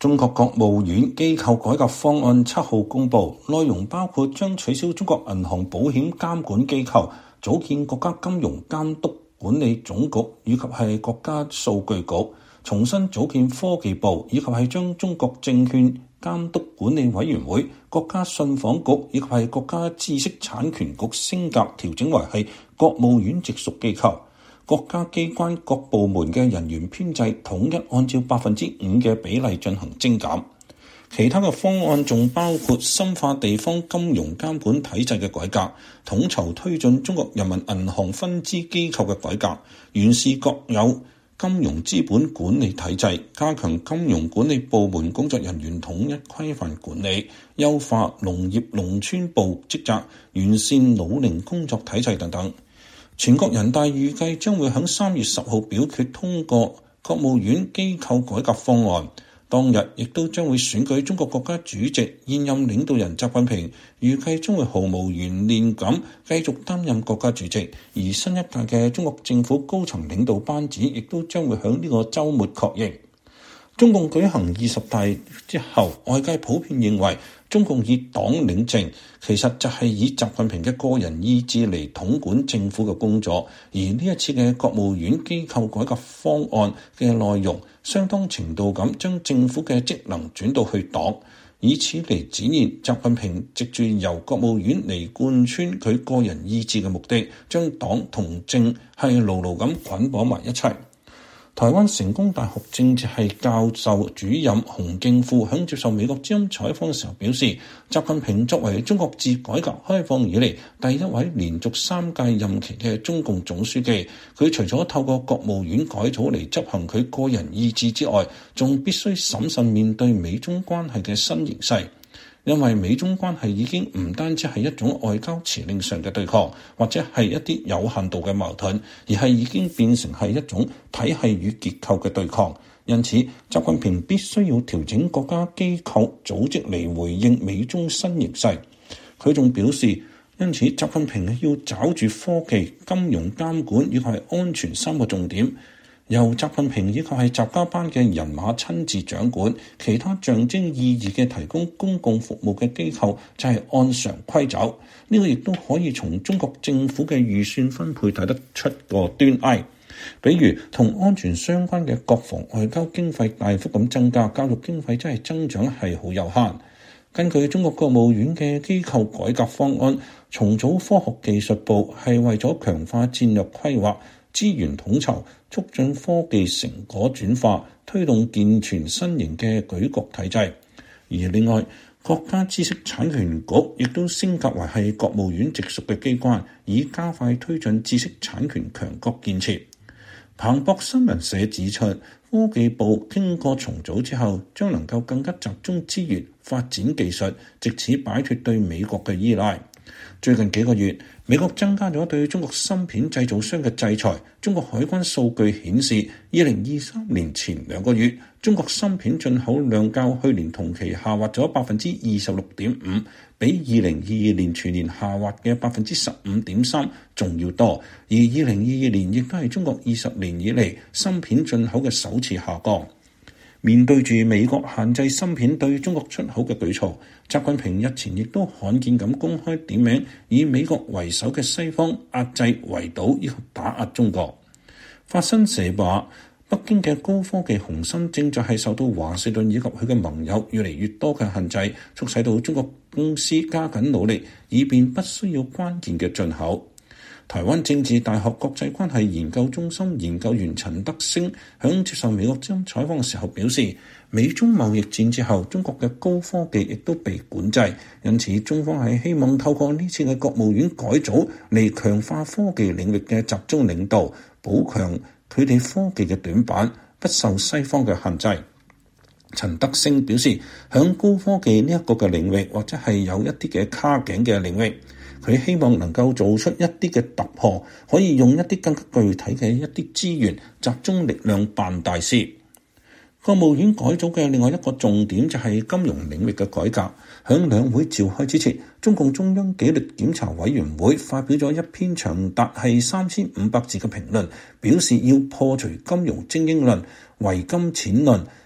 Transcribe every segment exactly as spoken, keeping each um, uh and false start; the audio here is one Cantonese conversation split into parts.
中國國務院機構改革方案七號公布，內容包括將取消中國銀行保險監管機構，組建國家金融監督管理總局以及係國家數據局，重新組建科技部，以及係將中國證券監督管理委員會、國家信訪局以及係國家知識產權局升格調整為係國務院直屬機構。國家機關各部門嘅人員編制統一按照百分之五嘅比例進行精簡。其他嘅方案仲包括深化地方金融監管體制嘅改革，統籌推進中國人民銀行分支機構嘅改革，完善國有金融資本管理體制，加強金融管理部門工作人員統一規範管理，優化農業農村部職責，完善老齡工作體制等等。全國人大預計將會喺三月十號表決通過國務院機構改革方案，當日亦都將會選舉中國國家主席。現任領導人習近平預計將會毫無懸念咁繼續擔任國家主席，而新一屆嘅中國政府高層領導班子亦都將會喺呢個週末確認。中共舉行二十大之後，外界普遍認為中共以黨領政，其實就係以習近平嘅個人意志嚟統管政府嘅工作。而呢一次嘅國務院機構改革方案嘅內容，相當程度咁將政府嘅職能轉到去黨，以此嚟展現習近平藉住由國務院嚟貫穿佢個人意志嘅目的，將黨同政係牢牢咁捆綁埋一齊。台灣成功大學政治系教授主任洪敬富喺接受美國之音採訪嘅時候表示，習近平作為中國自改革開放以嚟第一位連續三屆任期嘅中共總書記，佢除咗透過國務院改組嚟執行佢個人意志之外，仲必須審慎面對美中關係嘅新形勢。因為美中關係已經唔單止係一種外交辭令上嘅對抗，或者係一啲有限度嘅矛盾，而係已經變成係一種體系與結構嘅對抗。因此，習近平必須要調整國家機構組織嚟回應美中新形勢。佢仲表示，因此習近平要抓住科技、金融監管以及係安全三個重點。由習近平以及係習家班嘅人馬親自掌管，其他象徵意義嘅提供公共服務嘅機構就係按常規走。呢、這個亦都可以從中國政府嘅預算分配睇得出個端倪。比如同安全相關嘅國防外交經費大幅咁增加，教育經費真係增長係好有限。根據中國國務院嘅機構改革方案，重組科學技術部係為咗強化戰略規劃、資源統籌、促進科技成果轉化，推動健全新型嘅舉國體制。而另外，國家知識產權局亦都升格為係國務院直屬嘅機關，以加快推進知識產權強國建設。彭博新聞社指出，科技部經過重組之後，將能夠更加集中資源發展技術，藉此擺脫對美國嘅依賴。最近幾個月，美國增加咗對中國芯片製造商嘅制裁。中國海關數據顯示，二零二三年前兩個月，中國芯片進口量較去年同期下滑咗百分之二十六點五，比二零二二年全年下滑嘅百分之十五點三仲要多。而二零二二年亦都係中國二十年以嚟芯片進口嘅首次下降。面對住美國限制芯片對中國出口嘅舉措，習近平日前亦都罕見咁公開點名以美國為首嘅西方壓制、圍堵以及打壓中國。法新社話，北京嘅高科技雄心正在係受到華盛頓以及佢嘅盟友越嚟越多嘅限制，促使到中國公司加緊努力，以便不需要關鍵嘅進口。台灣政治大學國際關係研究中心研究員陳德星響接受美國之音採訪嘅時候表示，美中貿易戰之後，中國嘅高科技亦都被管制，因此中方係希望透過呢次嘅國務院改組嚟強化科技領域嘅集中領導，補強佢哋科技嘅短板，不受西方嘅限制。陳德星表示，響高科技呢一個嘅領域，或者係有一啲嘅卡頸嘅領域，佢希望能夠做出一啲嘅突破，可以用一啲更加具體嘅一啲資源，集中力量辦大事。國務院改組嘅另外一個重點就係金融領域嘅改革。響兩會召開之前，中共中央紀律檢查委員會發表咗一篇長達係三千五百字嘅評論，表示要破除金融精英論、唯金錢論、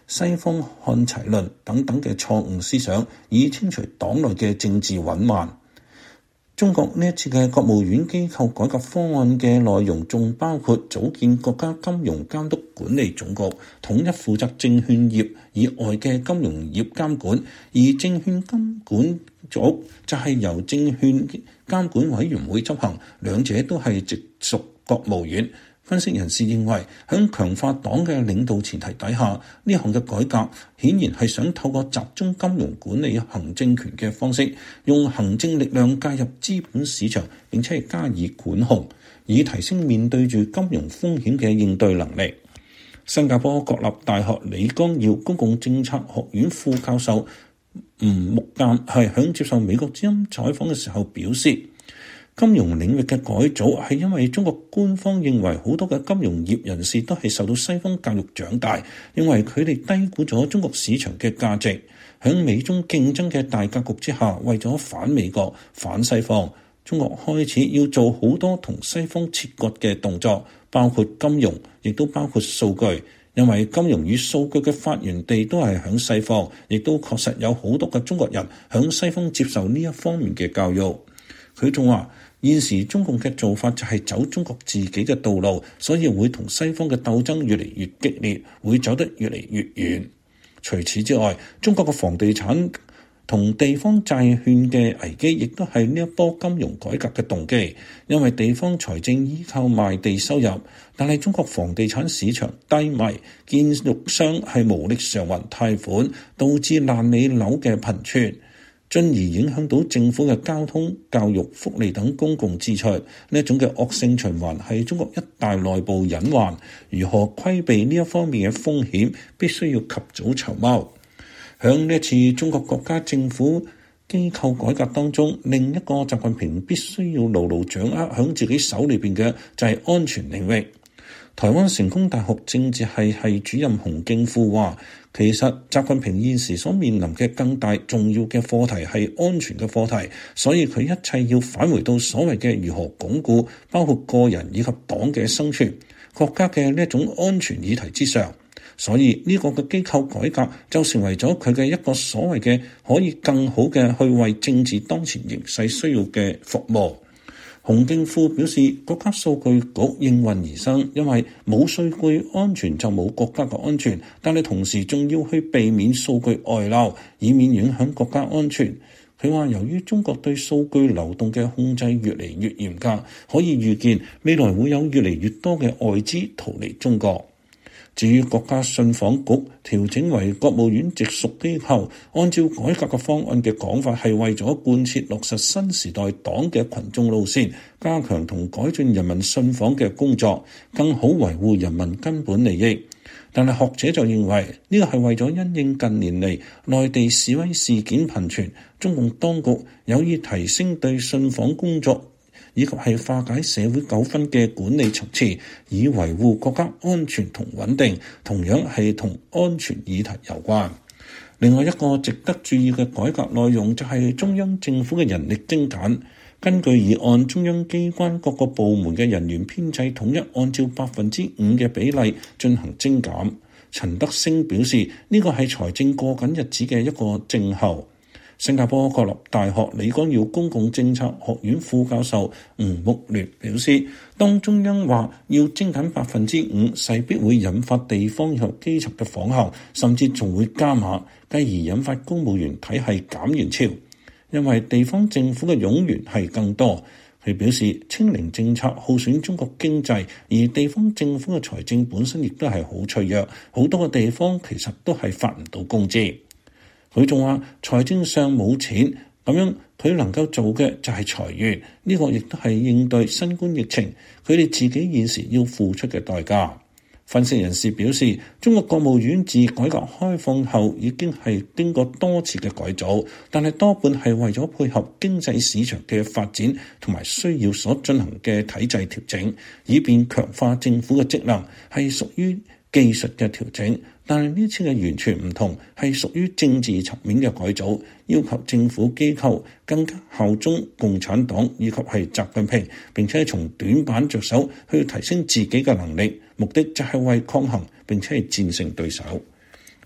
西方看齊論等等嘅錯誤思想，以清除黨內嘅政治隱患。中國呢一次嘅國務院機構改革方案嘅內容，仲包括組建國家金融監督管理總局，統一負責證券業以外嘅金融業監管，而證券監管局就係由證券監管委員會執行，兩者都係直屬國務院。分析人士認為，喺強化黨嘅領導前提底下，呢項嘅改革顯然係想透過集中金融管理行政權嘅方式，用行政力量介入資本市場，並且係加以管控，以提升面對住金融風險嘅應對能力。新加坡國立大學李光耀公共政策學院副教授吳木鑑係喺接受美國之音採訪嘅時候表示，金融領域嘅改組係因為中國官方認為好多嘅金融業人士都係受到西方教育長大，認為佢哋低估咗中國市場嘅價值。喺美中競爭嘅大格局之下，為咗反美國、反西方，中國開始要做好多同西方切割嘅動作，包括金融，亦都包括數據。因為金融與數據嘅發源地都係喺西方，亦都確實有好多嘅中國人喺西方接受呢一方面嘅教育。佢仲話，現時中共嘅做法就係走中國自己嘅道路，所以會同西方嘅鬥爭越嚟越激烈，會走得越嚟越遠。除此之外，中國嘅房地產同地方債券嘅危機，亦都係呢一波金融改革嘅動機。因為地方財政依靠賣地收入，但係中國房地產市場低迷，建築商係無力償還貸款，導致爛尾樓嘅頻傳，進而影響到政府嘅交通、教育、福利等公共支出。呢一種嘅惡性循環係中國一大內部隱患。如何規避呢一方面嘅風險，必須要及早籌謀。響呢一次中國國家政府機構改革當中，另一個習近平必須要牢牢掌握響自己手裏邊嘅就係安全領域。台灣成功大學政治系系主任洪敬富話，其實習近平現時所面臨嘅更大重要嘅課題係安全嘅課題，所以佢一切要返回到所謂嘅如何鞏固包括個人以及黨嘅生存、國家嘅呢一種安全議題之上。所以呢個嘅機構改革就成為咗佢嘅一個所謂嘅可以更好嘅去為政治當前形勢需要嘅服務。洪敬富表示，國家數據局應運而生，因為冇數據安全就冇國家嘅安全，但係同時仲要去避免數據外漏，以免影響國家安全。佢話，由於中國對數據流動嘅控制越嚟越嚴格，可以預見未來會有越嚟越多嘅外資逃離中國。至於國家信訪局調整為國務院直屬機構，按照改革嘅方案嘅講法，係為咗貫徹落實新時代黨嘅群眾路線，加強同改進人民信訪嘅工作，更好維護人民根本利益。但係學者就認為，呢個係為咗因應近年嚟內地示威事件頻傳，中共當局有意提升對信訪工作以及係化解社會糾紛嘅管理層次，以維護國家安全同穩定，同樣係同安全議題有關。另外一個值得注意嘅改革內容就係中央政府嘅人力精簡。根據議案，中央機關各個部門嘅人員編制統一按照百分之五嘅比例進行精減。陳德星表示，呢個係財政過緊日子嘅一個徵候。新加坡國立大學李光耀公共政策學院副教授吳木聯表示，當中央話要精簡百分之五，勢必會引發地方及基層嘅仿效，甚至仲會加碼，繼而引發公務員體系減員潮，因為地方政府嘅冗員係更多。佢表示，清零政策耗損中國經濟，而地方政府嘅財政本身亦都係好脆弱，好多個地方其實都係發唔到工資。佢仲話財政上冇錢，咁樣佢能夠做嘅就係裁員，呢個亦都係應對新冠疫情佢哋自己現時要付出嘅代價。分析人士表示，中國國務院自改革開放後已經係經過多次嘅改組，但係多半係為咗配合經濟市場嘅發展同埋需要所進行嘅體制調整，以便強化政府嘅職能，係屬於技術嘅調整。但係呢次嘅完全唔同，係屬於政治層面嘅改組，要求政府機構更加效忠共產黨以及係習近平，並且從短板着手去提升自己嘅能力，目的就係為抗衡並且係戰勝對手。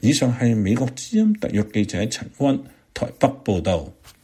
以上係美國之音特約記者陳溫台北報道。